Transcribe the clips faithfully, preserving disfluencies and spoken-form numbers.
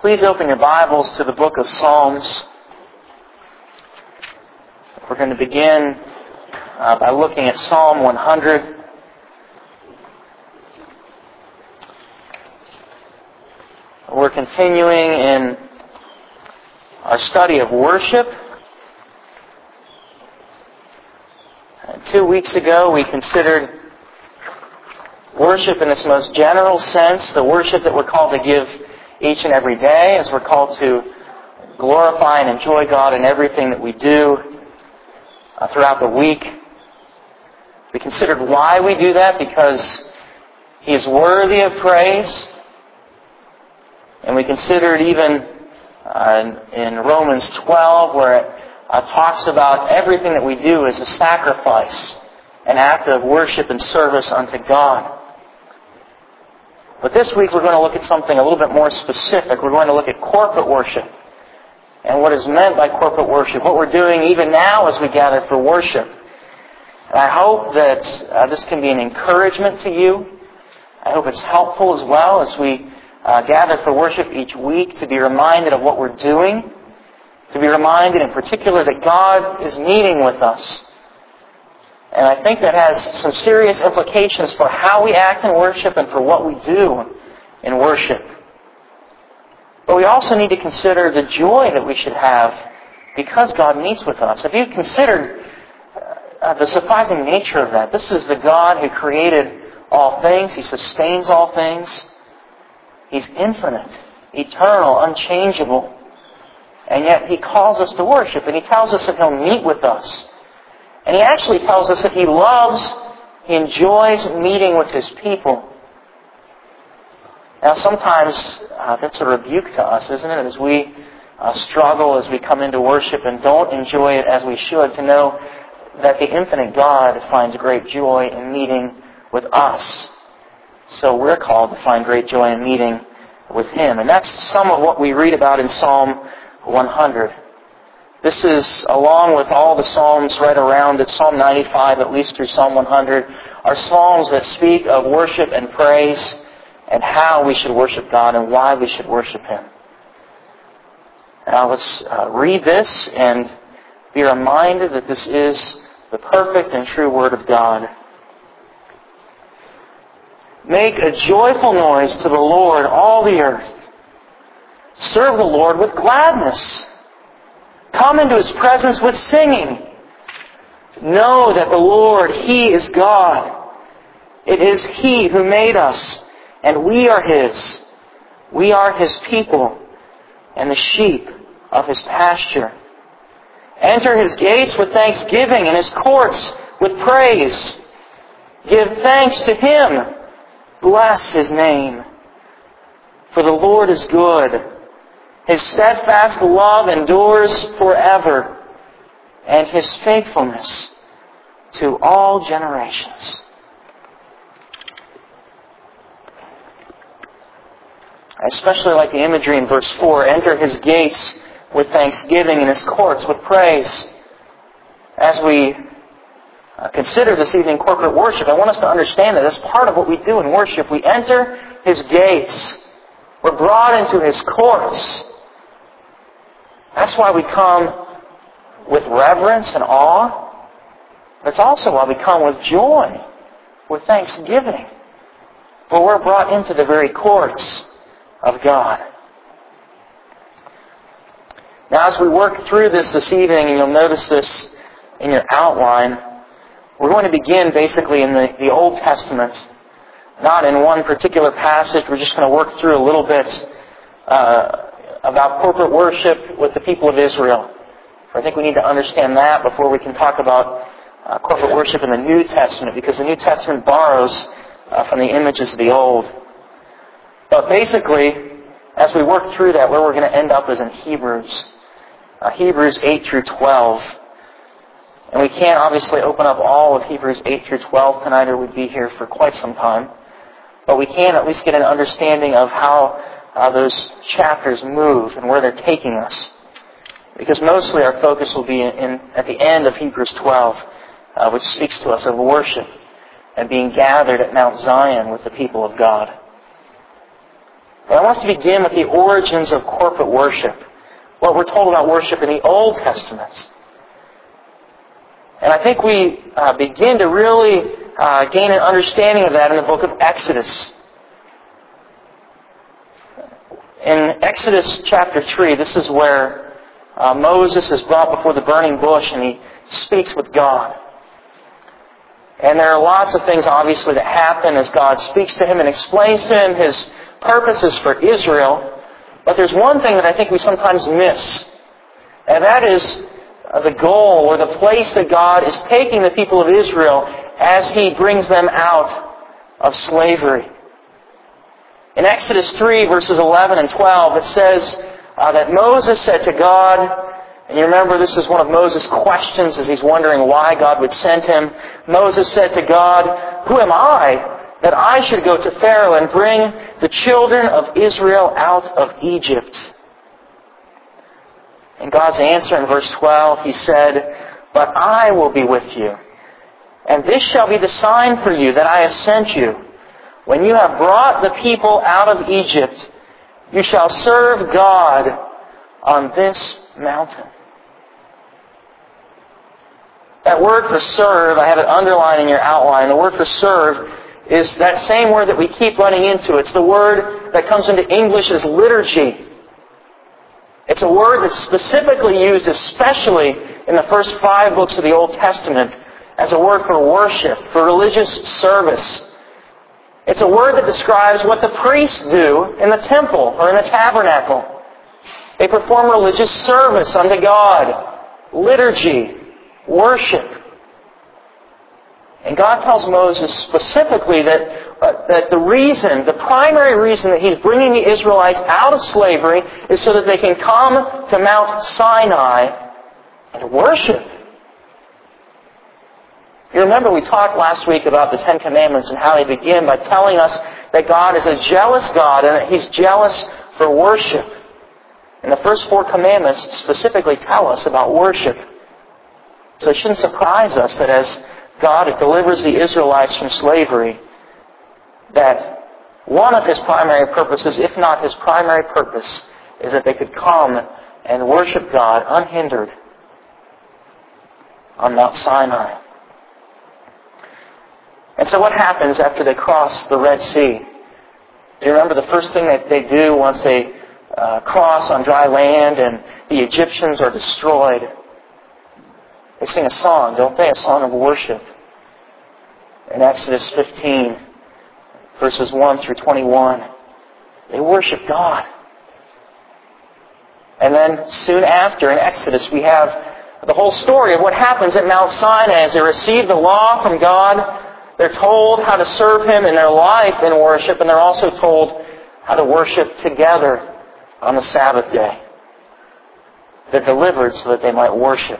Please open your Bibles to the book of Psalms. We're going to begin uh, by looking at Psalm one hundred. We're continuing in our study of worship. And two weeks ago we considered worship in its most general sense, the worship that we're called to give each and every day, as we're called to glorify and enjoy God in everything that we do uh, throughout the week. We considered why we do that, because He is worthy of praise. And we considered even uh, in, in Romans twelve, where it uh, talks about everything that we do as a sacrifice, an act of worship and service unto God. But this week we're going to look at something a little bit more specific. We're going to look at corporate worship and what is meant by corporate worship, what we're doing even now as we gather for worship. And I hope that uh, this can be an encouragement to you. I hope it's helpful as well as we uh, gather for worship each week, to be reminded of what we're doing, to be reminded in particular that God is meeting with us. And I think that has some serious implications for how we act in worship and for what we do in worship. But we also need to consider the joy that we should have because God meets with us. Have you considered uh, the surprising nature of that? This is the God who created all things. He sustains all things. He's infinite, eternal, unchangeable. And yet He calls us to worship, and He tells us that He'll meet with us. And He actually tells us that He loves, He enjoys meeting with His people. Now sometimes uh, that's a rebuke to us, isn't it? As we uh, struggle, as we come into worship and don't enjoy it as we should, to know that the infinite God finds great joy in meeting with us. So we're called to find great joy in meeting with Him. And that's some of what we read about in Psalm one hundred. This is, along with all the Psalms right around it, Psalm ninety-five at least through Psalm one hundred, are Psalms that speak of worship and praise and how we should worship God and why we should worship Him. Now let's uh, read this and be reminded that this is the perfect and true Word of God. Make a joyful noise to the Lord, all the earth. Serve the Lord with gladness. Come into His presence with singing. Know that the Lord, He is God. It is He who made us, and we are His. We are His people, and the sheep of His pasture. Enter His gates with thanksgiving, and His courts with praise. Give thanks to Him. Bless His name. For the Lord is good. His steadfast love endures forever, and His faithfulness to all generations. I especially like the imagery in verse four. Enter His gates with thanksgiving and His courts with praise. As we uh, consider this evening corporate worship, I want us to understand that that's part of what we do in worship. We enter His gates. We're brought into His courts. That's why we come with reverence and awe. That's also why we come with joy, with thanksgiving. For we're brought into the very courts of God. Now as we work through this this evening, and you'll notice this in your outline, we're going to begin basically in the, the Old Testament. Not in one particular passage. We're just going to work through a little bit uh, about corporate worship with the people of Israel. I think we need to understand that before we can talk about uh, corporate worship in the New Testament, because the New Testament borrows uh, from the images of the Old. But basically, as we work through that, where we're going to end up is in Hebrews. Uh, Hebrews eight through twelve. And we can't obviously open up all of Hebrews eight through twelve tonight, or we'd be here for quite some time. But we can at least get an understanding of how uh, those chapters move and where they're taking us. Because mostly our focus will be in, in at the end of Hebrews twelve, uh, which speaks to us of worship and being gathered at Mount Zion with the people of God. And I want us to begin with the origins of corporate worship, what we're told about worship in the Old Testament. And I think we uh, begin to really uh, gain an understanding of that in the book of Exodus. In Exodus chapter three, this is where uh, Moses is brought before the burning bush and he speaks with God. And there are lots of things, obviously, that happen as God speaks to him and explains to him His purposes for Israel. But there's one thing that I think we sometimes miss. And that is the goal or the place that God is taking the people of Israel as He brings them out of slavery. In Exodus three, verses eleven and twelve, it says uh, that Moses said to God, and you remember this is one of Moses' questions as he's wondering why God would send him. Moses said to God, "Who am I that I should go to Pharaoh and bring the children of Israel out of Egypt?" And God's answer in verse twelve, He said, "But I will be with you, and this shall be the sign for you that I have sent you. When you have brought the people out of Egypt, you shall serve God on this mountain." That word for serve, I have it underlined in your outline. The word for serve is that same word that we keep running into. It's the word that comes into English as liturgy. It's a word that's specifically used, especially in the first five books of the Old Testament, as a word for worship, for religious service. It's a word that describes what the priests do in the temple or in the tabernacle. They perform religious service unto God, liturgy, worship. And God tells Moses specifically that, uh, that the reason, the primary reason that He's bringing the Israelites out of slavery is so that they can come to Mount Sinai and worship. You remember we talked last week about the Ten Commandments and how they begin by telling us that God is a jealous God and that He's jealous for worship. And the first four commandments specifically tell us about worship. So it shouldn't surprise us that as God delivers the Israelites from slavery, that one of His primary purposes, if not His primary purpose, is that they could come and worship God unhindered on Mount Sinai. And so what happens after they cross the Red Sea? Do you remember the first thing that they do once they uh, cross on dry land and the Egyptians are destroyed? They sing a song, don't they? A song of worship. In Exodus fifteen, verses one through twenty-one, they worship God. And then soon after, in Exodus, we have the whole story of what happens at Mount Sinai as they receive the law from God. They're told how to serve Him in their life in worship, and they're also told how to worship together on the Sabbath day. They're delivered so that they might worship.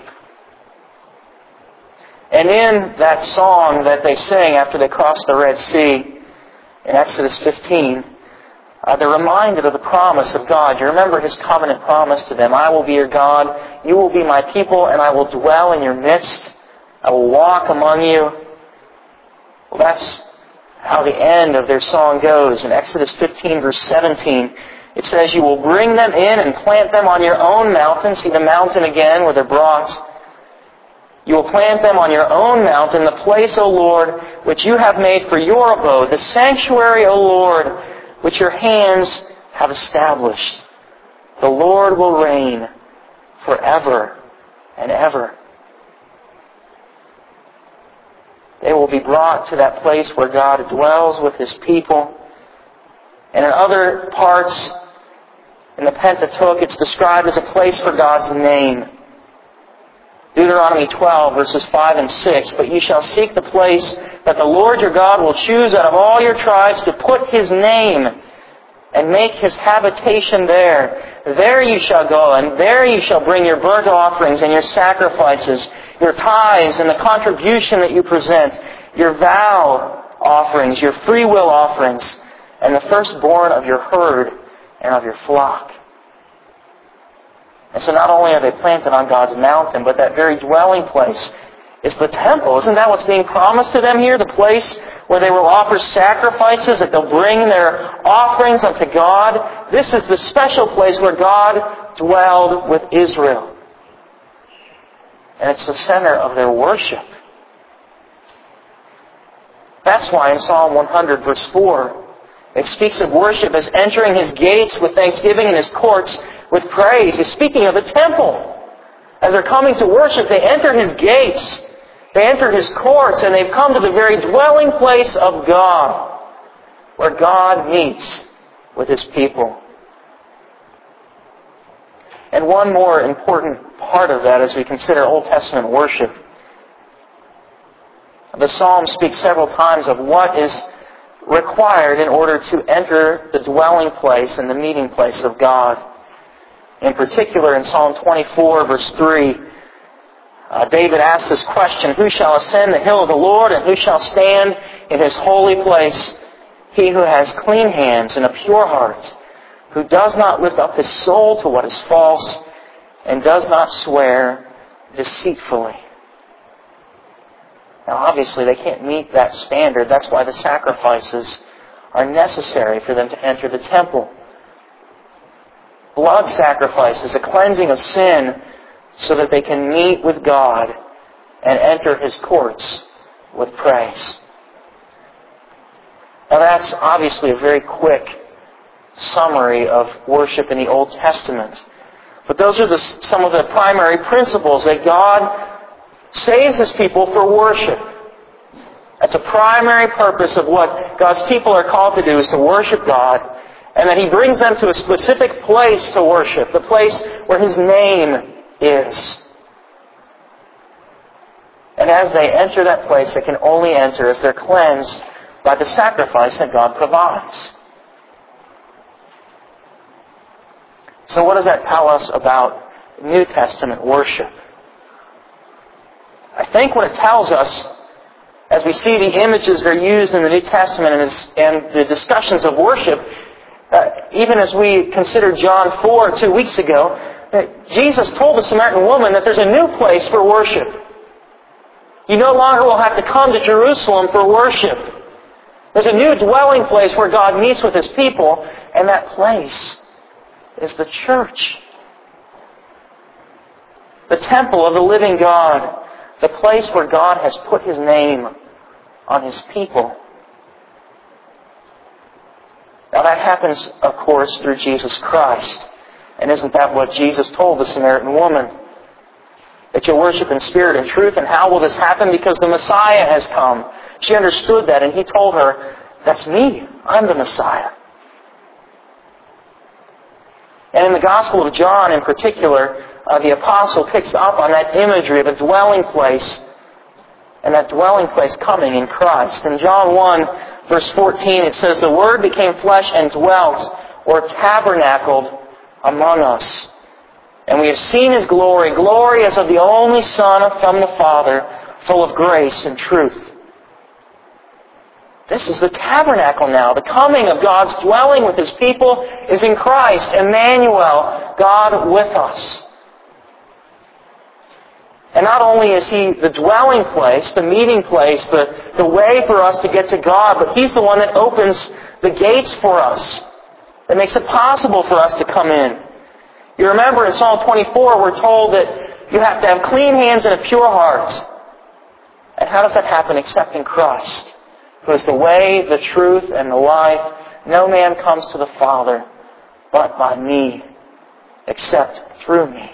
And in that song that they sing after they cross the Red Sea, in Exodus fifteen, uh, they're reminded of the promise of God. You remember His covenant promise to them. "I will be your God, you will be my people, and I will dwell in your midst. I will walk among you." Well, that's how the end of their song goes. In Exodus fifteen, verse seventeen, it says, "You will bring them in and plant them on your own mountain." See the mountain again where they're brought. "You will plant them on your own mountain, the place, O Lord, which you have made for your abode, the sanctuary, O Lord, which your hands have established. The Lord will reign forever and ever." They will be brought to that place where God dwells with His people. And in other parts in the Pentateuch, it's described as a place for God's name. Deuteronomy twelve, verses five and six, "But you shall seek the place that the Lord your God will choose out of all your tribes to put His name and make His habitation there. There you shall go, and there you shall bring your burnt offerings and your sacrifices, your tithes and the contribution that you present, your vow offerings, your free will offerings, and the firstborn of your herd and of your flock." And so not only are they planted on God's mountain, but that very dwelling place is the temple. Isn't that what's being promised to them here? The place where they will offer sacrifices, that they'll bring their offerings unto God. This is the special place where God dwelled with Israel. And it's the center of their worship. That's why in Psalm one hundred, verse four, it speaks of worship as entering His gates with thanksgiving and His courts with praise. It's speaking of the temple. As they're coming to worship, they enter His gates. They enter His courts, and they've come to the very dwelling place of God, where God meets with His people. And one more important part of that as we consider Old Testament worship. The Psalm speaks several times of what is required in order to enter the dwelling place and the meeting place of God. In particular, in Psalm twenty-four, verse three, uh, David asks this question, "Who shall ascend the hill of the Lord, and who shall stand in His holy place? He who has clean hands and a pure heart, who does not lift up his soul to what is false, and does not swear deceitfully." Now, obviously, they can't meet that standard. That's why the sacrifices are necessary for them to enter the temple. Blood sacrifices, a cleansing of sin, so that they can meet with God and enter His courts with praise. Now, that's obviously a very quick summary of worship in the Old Testament. But those are the, some of the primary principles that God saves His people for worship. That's a primary purpose of what God's people are called to do, is to worship God. And that He brings them to a specific place to worship, the place where His name is. And as they enter that place, they can only enter as they're cleansed by the sacrifice that God provides. So what does that tell us about New Testament worship? I think what it tells us, as we see the images that are used in the New Testament and the discussions of worship, Uh, even as we considered John four two weeks ago, that Jesus told the Samaritan woman that there's a new place for worship. You no longer will have to come to Jerusalem for worship. There's a new dwelling place where God meets with His people, and that place is the church. The temple of the living God. The place where God has put His name on His people. Now that happens, of course, through Jesus Christ. And isn't that what Jesus told the Samaritan woman? That you'll worship in spirit and truth. And how will this happen? Because the Messiah has come. She understood that, and He told her, "That's me. I'm the Messiah." And in the Gospel of John in particular, uh, the Apostle picks up on that imagery of a dwelling place, and that dwelling place coming in Christ. In John one, verse fourteen, it says, "The Word became flesh and dwelt," or tabernacled, "among us. And we have seen His glory, glory as of the only Son from the Father, full of grace and truth." This is the tabernacle now. The coming of God's dwelling with His people is in Christ, Emmanuel, God with us. And not only is He the dwelling place, the meeting place, the, the way for us to get to God, but He's the one that opens the gates for us, that makes it possible for us to come in. You remember in Psalm twenty-four, we're told that you have to have clean hands and a pure heart. And how does that happen except in Christ, who is the way, the truth, and the life? No man comes to the Father but by me, except through me.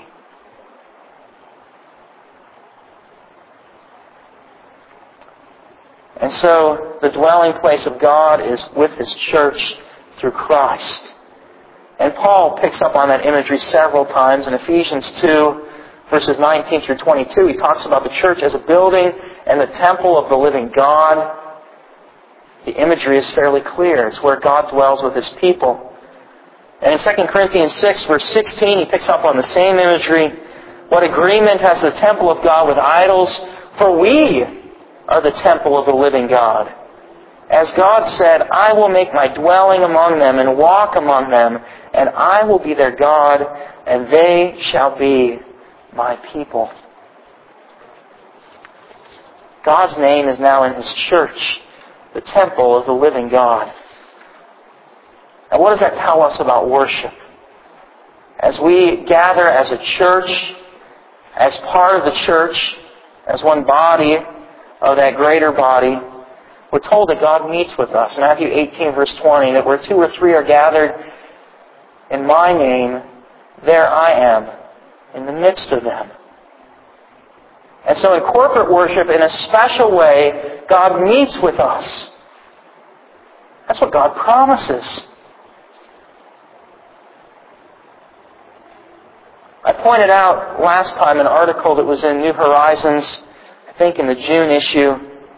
And so, the dwelling place of God is with His church through Christ. And Paul picks up on that imagery several times. In Ephesians two, verses nineteen through twenty-two, he talks about the church as a building and the temple of the living God. The imagery is fairly clear. It's where God dwells with His people. And in Second Corinthians six, verse sixteen, he picks up on the same imagery. "What agreement has the temple of God with idols? For we are the temple of the living God. As God said, I will make my dwelling among them and walk among them, and I will be their God, and they shall be my people." God's name is now in His church, the temple of the living God. And what does that tell us about worship? As we gather as a church, as part of the church, as one body of that greater body, we're told that God meets with us. Matthew eighteen, verse twenty, that where two or three are gathered in my name, there I am in the midst of them. And so in corporate worship, in a special way, God meets with us. That's what God promises. I pointed out last time an article that was in New Horizons, I think in the June issue,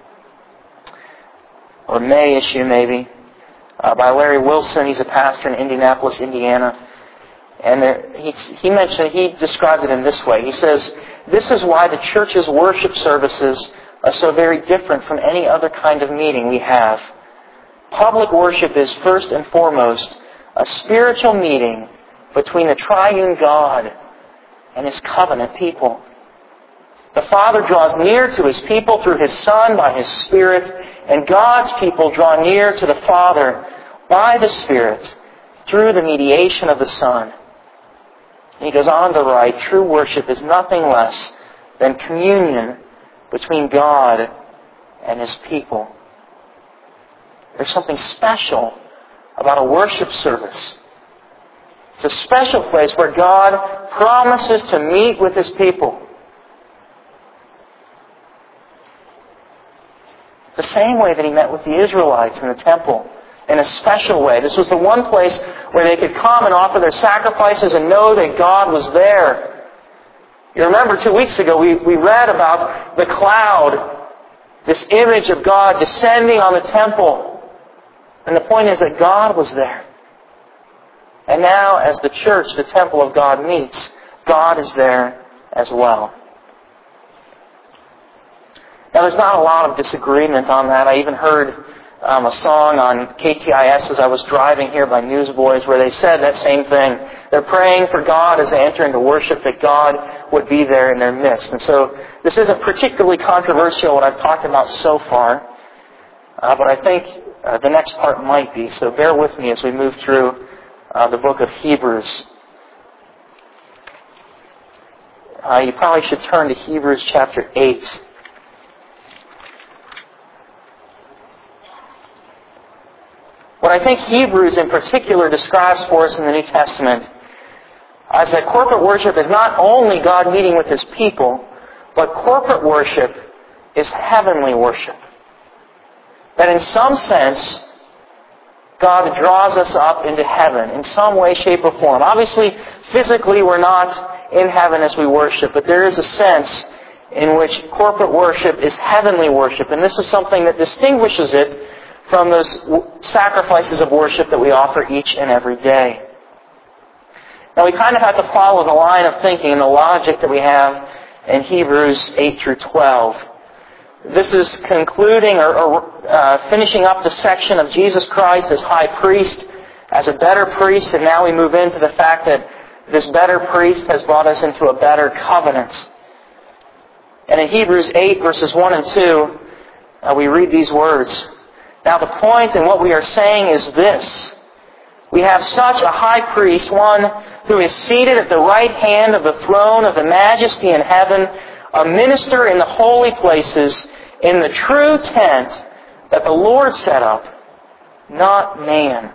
or May issue maybe, uh, by Larry Wilson. He's a pastor in Indianapolis, Indiana. And there, he, he mentioned, he described it in this way. He says, this is why the church's worship services are so very different from any other kind of meeting we have. Public worship is first and foremost a spiritual meeting between the triune God and His covenant people. The Father draws near to His people through His Son by His Spirit, and God's people draw near to the Father by the Spirit through the mediation of the Son. And he goes on to write, true worship is nothing less than communion between God and His people. There's something special about a worship service. It's a special place where God promises to meet with His people. The same way that He met with the Israelites in the temple, in a special way. This was the one place where they could come and offer their sacrifices and know that God was there. You remember two weeks ago we, we read about the cloud, this image of God descending on the temple. And the point is that God was there. And now as the church, the temple of God meets, God is there as well. Now there's not a lot of disagreement on that. I even heard um, a song on K T I S as I was driving here by Newsboys where they said that same thing. They're praying for God as they enter into worship that God would be there in their midst. And so this isn't particularly controversial what I've talked about so far. Uh, but I think uh, the next part might be. So bear with me as we move through uh, the book of Hebrews. Uh, you probably should turn to Hebrews chapter eight. What I think Hebrews in particular describes for us in the New Testament is that corporate worship is not only God meeting with His people, but corporate worship is heavenly worship. That in some sense, God draws us up into heaven in some way, shape, or form. Obviously, physically we're not in heaven as we worship, but there is a sense in which corporate worship is heavenly worship. And this is something that distinguishes it from those sacrifices of worship that we offer each and every day. Now we kind of have to follow the line of thinking and the logic that we have in Hebrews eight through twelve. This is concluding or, or uh, finishing up the section of Jesus Christ as high priest, as a better priest, and now we move into the fact that this better priest has brought us into a better covenant. And in Hebrews eight verses one and two, uh, we read these words. Now the point in what we are saying is this. We have such a high priest, one who is seated at the right hand of the throne of the majesty in heaven, a minister in the holy places, in the true tent that the Lord set up, not man.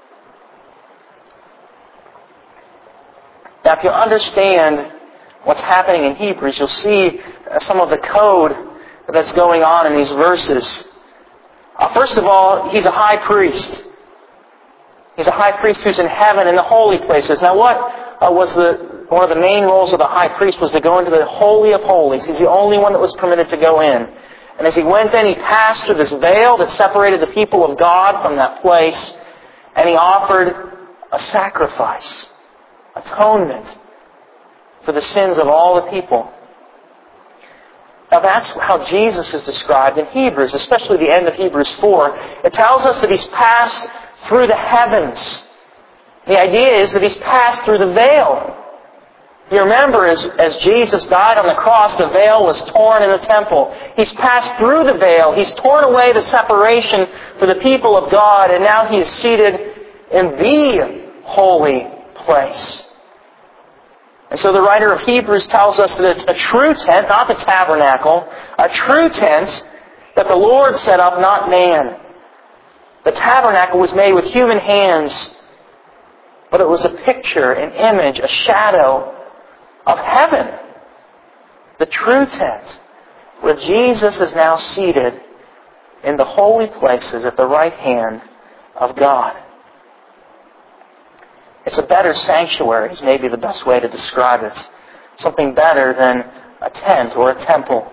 Now if you understand what's happening in Hebrews, you'll see some of the code that's going on in these verses. Uh, first of all, He's a high priest. He's a high priest who's in heaven in the holy places. Now what uh, was the one of the main roles of the high priest was to go into the Holy of Holies. He's the only one that was permitted to go in. And as he went in, he passed through this veil that separated the people of God from that place, and he offered a sacrifice, atonement for the sins of all the people. Now that's how Jesus is described in Hebrews, especially the end of Hebrews four. It tells us that He's passed through the heavens. The idea is that He's passed through the veil. You remember as, as Jesus died on the cross, the veil was torn in the temple. He's passed through the veil. He's torn away the separation for the people of God, and now He is seated in the holy place. And so the writer of Hebrews tells us that it's a true tent, not the tabernacle, a true tent that the Lord set up, not man. The tabernacle was made with human hands, but it was a picture, an image, a shadow of heaven. The true tent, where Jesus is now seated in the holy places at the right hand of God. It's a better sanctuary, is maybe the best way to describe it. Something better than a tent or a temple.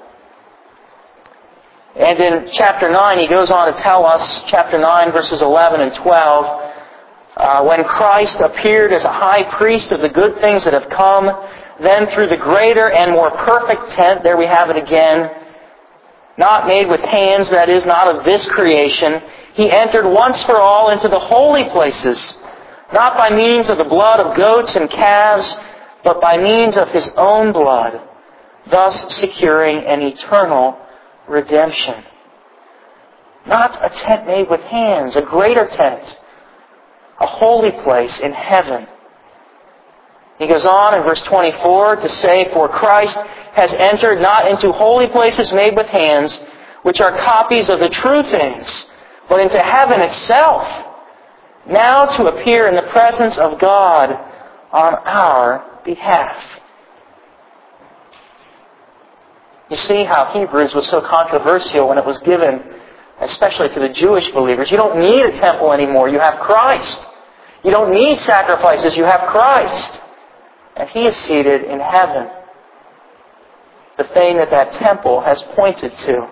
And in chapter nine, he goes on to tell us, chapter nine, verses eleven and twelve, uh, when Christ appeared as a high priest of the good things that have come, then through the greater and more perfect tent, there we have it again, not made with hands, that is, not of this creation, He entered once for all into the holy places, not by means of the blood of goats and calves, but by means of His own blood, thus securing an eternal redemption. Not a tent made with hands, a greater tent, a holy place in heaven. He goes on in verse twenty-four to say, for Christ has entered not into holy places made with hands, which are copies of the true things, but into heaven itself, now to appear in the presence of God on our behalf. You see how Hebrews was so controversial when it was given, especially to the Jewish believers. You don't need a temple anymore. You have Christ. You don't need sacrifices. You have Christ. And He is seated in heaven. The thing that that temple has pointed to.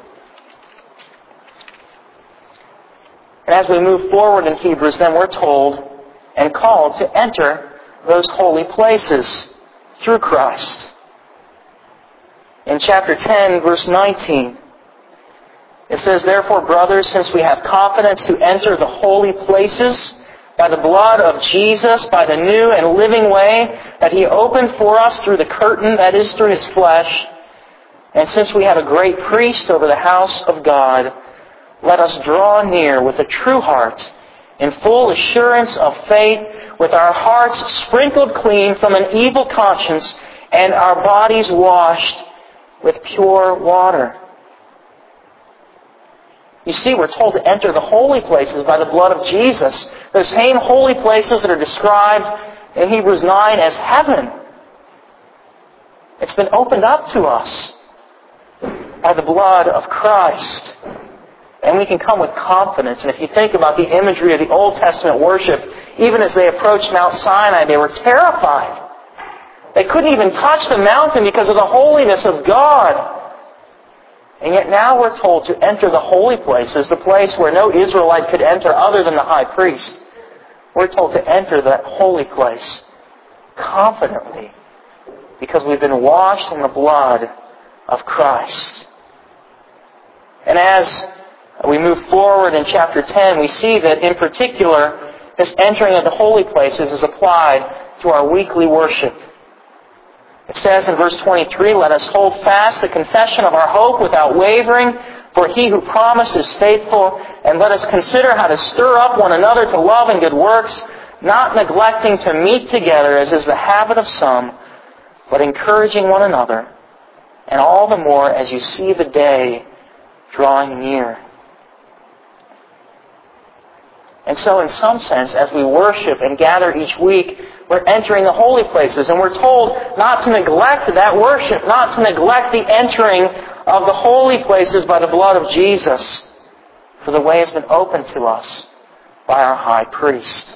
And as we move forward in Hebrews, then we're told and called to enter those holy places through Christ. In chapter ten, verse nineteen, it says, therefore, brothers, since we have confidence to enter the holy places by the blood of Jesus, by the new and living way that He opened for us through the curtain, that is, through His flesh, and since we have a great priest over the house of God, let us draw near with a true heart, in full assurance of faith, with our hearts sprinkled clean from an evil conscience, and our bodies washed with pure water. You see, we're told to enter the holy places by the blood of Jesus. Those same holy places that are described in Hebrews nine as heaven. It's been opened up to us by the blood of Christ. And we can come with confidence. And if you think about the imagery of the Old Testament worship, even as they approached Mount Sinai, they were terrified. They couldn't even touch the mountain because of the holiness of God. And yet now we're told to enter the holy places, the place where no Israelite could enter other than the high priest. We're told to enter that holy place confidently because we've been washed in the blood of Christ. And as we move forward in chapter ten, we see that in particular, this entering of the holy places is applied to our weekly worship. It says in verse twenty-three, let us hold fast the confession of our hope without wavering, for He who promised is faithful, and let us consider how to stir up one another to love and good works, not neglecting to meet together as is the habit of some, but encouraging one another, and all the more as you see the day drawing near. And so in some sense, as we worship and gather each week, we're entering the holy places. And we're told not to neglect that worship, not to neglect the entering of the holy places by the blood of Jesus. For the way has been opened to us by our high priest.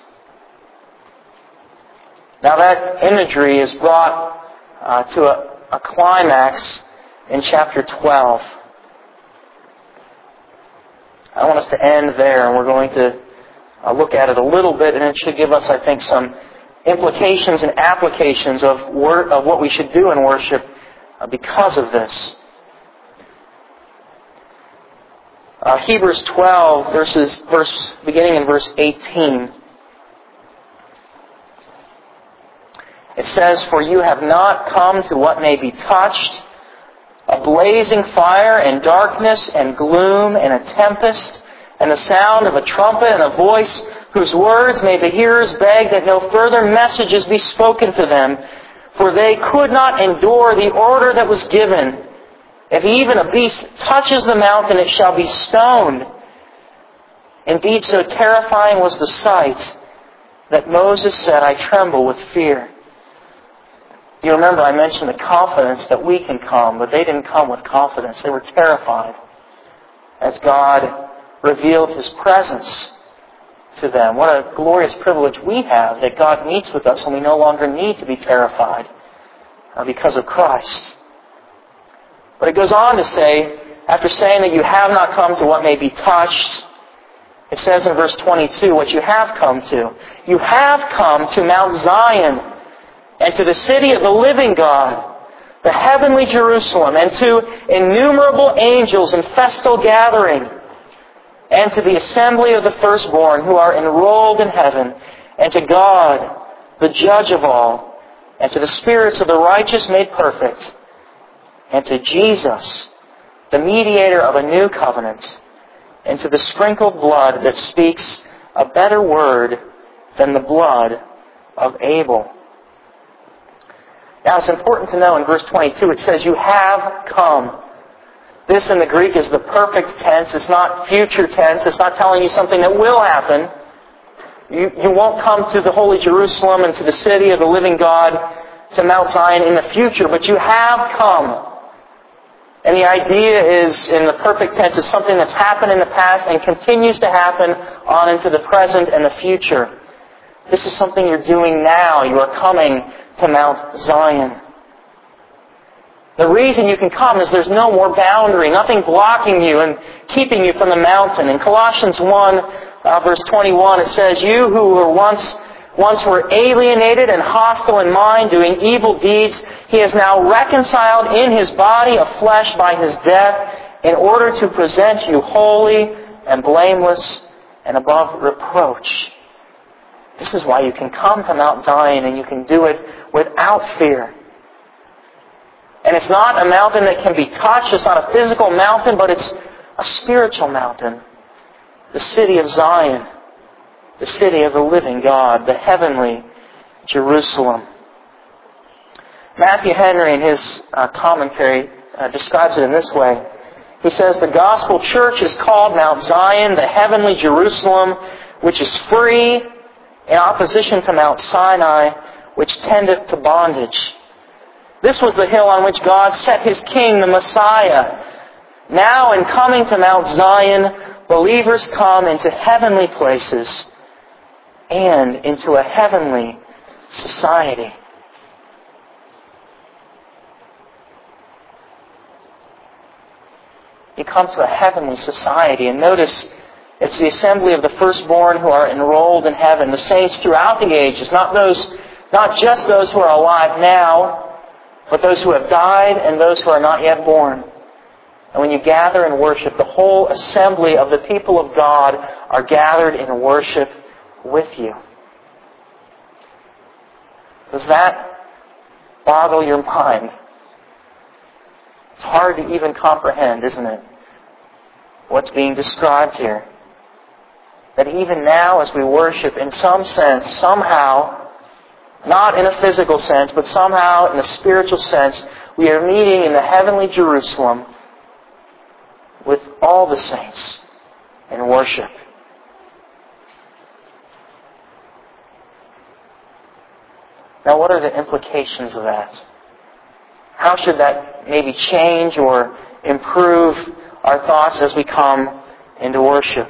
Now that imagery is brought uh, to a, a climax in chapter twelve. I want us to end there, and we're going to uh, look at it a little bit, and it should give us, I think, some implications and applications of, wor- of what we should do in worship uh, because of this. Uh, Hebrews twelve, verses, verse, beginning in verse eighteen. It says, "For you have not come to what may be touched, a blazing fire and darkness and gloom and a tempest and the sound of a trumpet and a voice whose words may the hearers beg that no further messages be spoken to them, for they could not endure the order that was given. If even a beast touches the mountain, it shall be stoned." Indeed, so terrifying was the sight that Moses said, "I tremble with fear." You remember I mentioned the confidence that we can come, but they didn't come with confidence. They were terrified as God revealed His presence to them. What a glorious privilege we have that God meets with us and we no longer need to be terrified because of Christ. But it goes on to say, after saying that you have not come to what may be touched, it says in verse twenty-two, what you have come to. You have come to Mount Zion and to the city of the living God, the heavenly Jerusalem, and to innumerable angels in festal gathering, and to the assembly of the firstborn who are enrolled in heaven, and to God, the judge of all, and to the spirits of the righteous made perfect, and to Jesus, the mediator of a new covenant, and to the sprinkled blood that speaks a better word than the blood of Abel. Now it's important to know in verse twenty-two it says, "You have come." This in the Greek is the perfect tense. It's not future tense. It's not telling you something that will happen. You, you won't come to the holy Jerusalem and to the city of the living God, to Mount Zion in the future, but you have come. And the idea is, in the perfect tense, is something that's happened in the past and continues to happen on into the present and the future. This is something you're doing now. You are coming to Mount Zion. The reason you can come is there's no more boundary, nothing blocking you and keeping you from the mountain. In Colossians one, uh, verse twenty-one, it says, "You who were once once were alienated and hostile in mind, doing evil deeds, He is now reconciled in His body of flesh by His death, in order to present you holy and blameless and above reproach." This is why you can come to Mount Zion, and you can do it without fear. And it's not a mountain that can be touched. It's not a physical mountain, but it's a spiritual mountain. The city of Zion, the city of the living God, the heavenly Jerusalem. Matthew Henry, in his uh, commentary, uh, describes it in this way. He says, "The gospel church is called Mount Zion, the heavenly Jerusalem, which is free, in opposition to Mount Sinai, which tendeth to bondage. This was the hill on which God set His King, the Messiah. Now, in coming to Mount Zion, believers come into heavenly places and into a heavenly society." You come to a heavenly society, and notice it's the assembly of the firstborn who are enrolled in heaven, the saints throughout the ages, not those, not just those who are alive now, but those who have died and those who are not yet born. And when you gather and worship, the whole assembly of the people of God are gathered in worship with you. Does that boggle your mind? It's hard to even comprehend, isn't it? What's being described here. That even now as we worship, in some sense, somehow, not in a physical sense, but somehow in a spiritual sense, we are meeting in the heavenly Jerusalem with all the saints in worship. Now, what are the implications of that? How should that maybe change or improve our thoughts as we come into worship?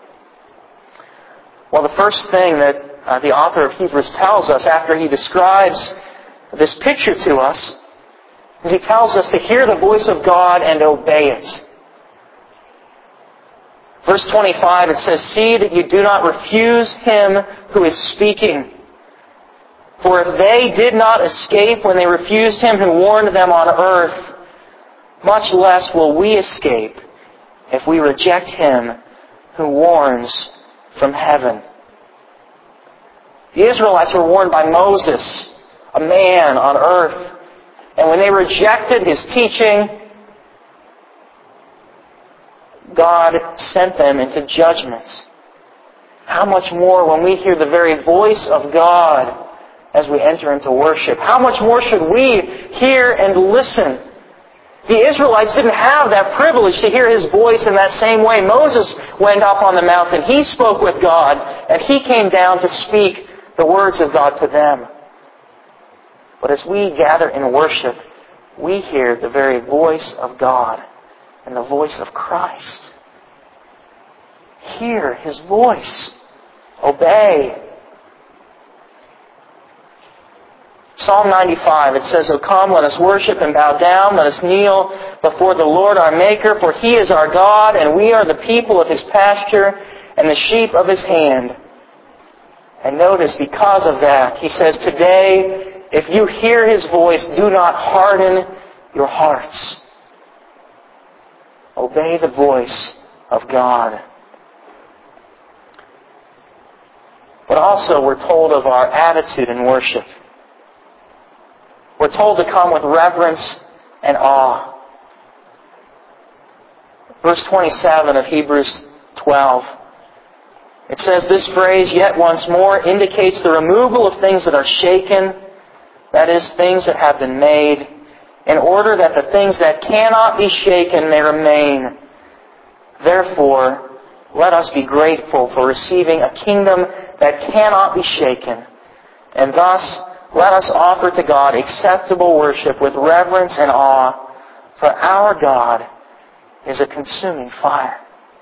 Well, the first thing that uh, the author of Hebrews tells us after he describes this picture to us is he tells us to hear the voice of God and obey it. Verse twenty-five, it says, "See that you do not refuse Him who is speaking. For if they did not escape when they refused Him who warned them on earth, much less will we escape if we reject Him who warns from heaven." The Israelites were warned by Moses a man on earth. And when they rejected His teaching, God sent them into judgments. How much more when we hear the very voice of God as we enter into worship? How much more should we hear and listen? The Israelites didn't have that privilege to hear His voice in that same way. Moses went up on the mountain. He spoke with God, and he came down to speak the words of God to them. But as we gather in worship, we hear the very voice of God and the voice of Christ. Hear His voice. Obey. Psalm ninety-five, it says, "O come, let us worship and bow down. Let us kneel before the Lord our Maker, for He is our God, and we are the people of His pasture and the sheep of His hand." And notice, because of that, He says, today, if you hear His voice, do not harden your hearts. Obey the voice of God. But also, we're told of our attitude in worship. We're told to come with reverence and awe. Verse twenty-seven of Hebrews twelve. It says, this phrase, "yet once more," indicates the removal of things that are shaken, that is, things that have been made, in order that the things that cannot be shaken may remain. Therefore, let us be grateful for receiving a kingdom that cannot be shaken, and thus let us offer to God acceptable worship with reverence and awe, for our God is a consuming fire.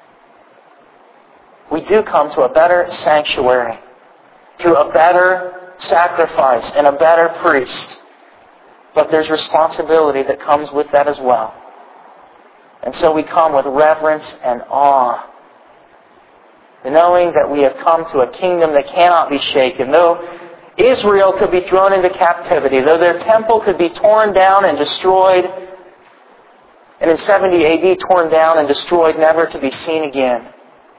We do come to a better sanctuary, to a better sacrifice and a better priest. But there's responsibility that comes with that as well. And so we come with reverence and awe, knowing that we have come to a kingdom that cannot be shaken. Though Israel could be thrown into captivity, though their temple could be torn down and destroyed, and in seventy A D torn down and destroyed, never to be seen again,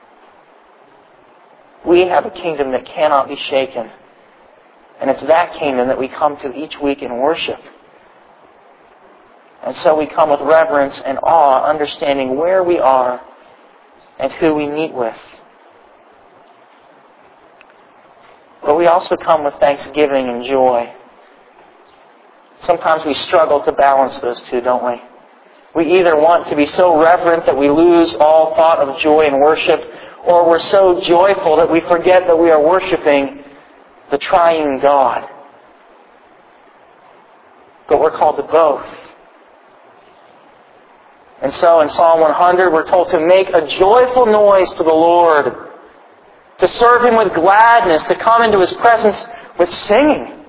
we have a kingdom that cannot be shaken. And it's that kingdom that we come to each week in worship. And so we come with reverence and awe, understanding where we are and who we meet with. But we also come with thanksgiving and joy. Sometimes we struggle to balance those two, don't we? We either want to be so reverent that we lose all thought of joy in worship, or we're so joyful that we forget that we are worshiping the triune God. But we're called to both. And so in Psalm one hundred, we're told to make a joyful noise to the Lord, to serve Him with gladness, to come into His presence with singing.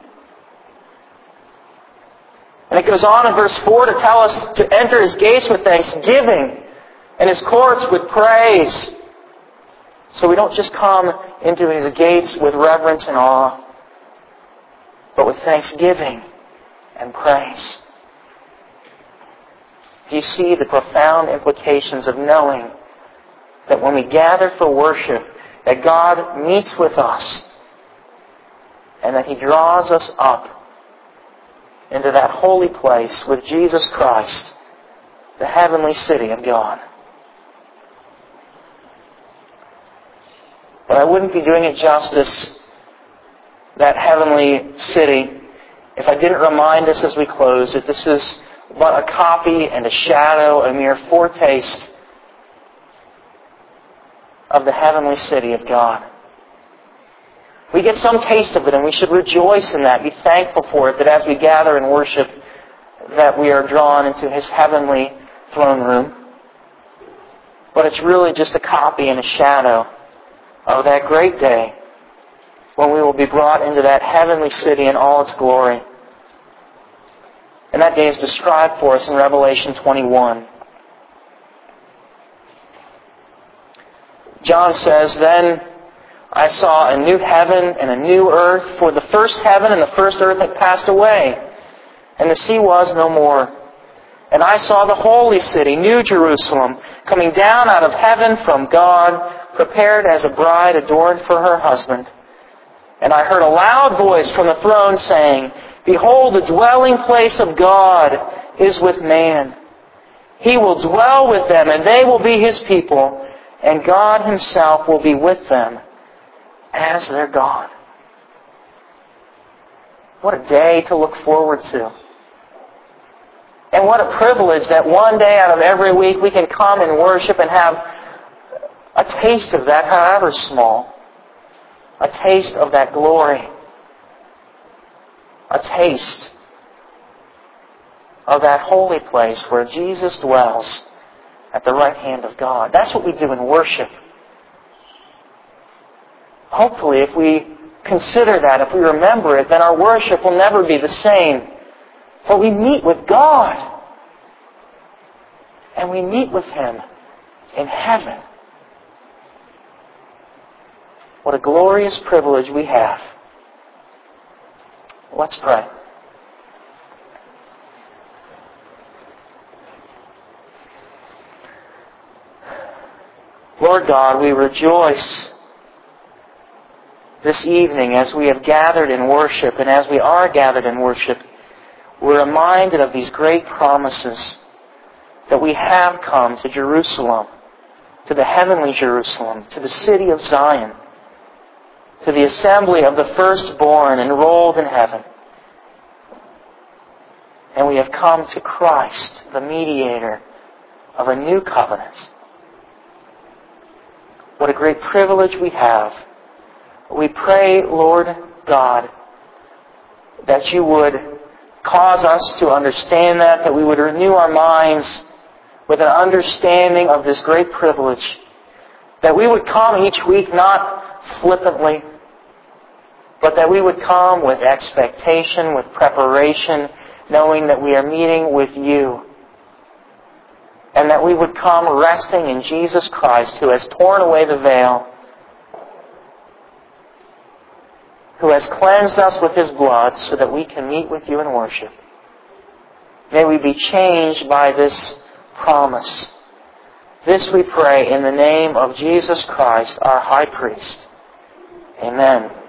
And it goes on in verse four to tell us to enter His gates with thanksgiving and His courts with praise. So we don't just come into His gates with reverence and awe, but with thanksgiving and praise. Do you see the profound implications of knowing that when we gather for worship, that God meets with us and that He draws us up into that holy place with Jesus Christ, the heavenly city of God? But I wouldn't be doing it justice, that heavenly city, if I didn't remind us as we close that this is but a copy and a shadow, a mere foretaste of the heavenly city of God. We get some taste of it, and we should rejoice in that, be thankful for it, that as we gather and worship, that we are drawn into His heavenly throne room. But it's really just a copy and a shadow of that great day when we will be brought into that heavenly city in all its glory. And that day is described for us in Revelation twenty-one. John says, "Then I saw a new heaven and a new earth, for the first heaven and the first earth had passed away, and the sea was no more. And I saw the holy city, New Jerusalem, coming down out of heaven from God, prepared as a bride adorned for her husband. And I heard a loud voice from the throne saying, Behold, the dwelling place of God is with man. He will dwell with them, and they will be His people, and God Himself will be with them as their God. What a day to look forward to. And what a privilege that one day out of every week we can come and worship and have a taste of that, however small. A taste of that glory. A taste of that holy place where Jesus dwells at the right hand of God. That's what we do in worship. Hopefully, if we consider that, if we remember it, then our worship will never be the same. For we meet with God. And we meet with Him in heaven. What a glorious privilege we have. Let's pray. Lord God, we rejoice this evening as we have gathered in worship, and as we are gathered in worship, we're reminded of these great promises that we have come to Jerusalem, to the heavenly Jerusalem, to the city of Zion, to the assembly of the firstborn enrolled in heaven. And we have come to Christ, the mediator of a new covenant. What a great privilege we have. We pray, Lord God, that You would cause us to understand that, that we would renew our minds with an understanding of this great privilege, that we would come each week not flippantly, but that we would come with expectation, with preparation, knowing that we are meeting with You, and that we would come resting in Jesus Christ, who has torn away the veil, who has cleansed us with His blood so that we can meet with You in worship. May we be changed by this promise. This we pray in the name of Jesus Christ, our high priest. Amen.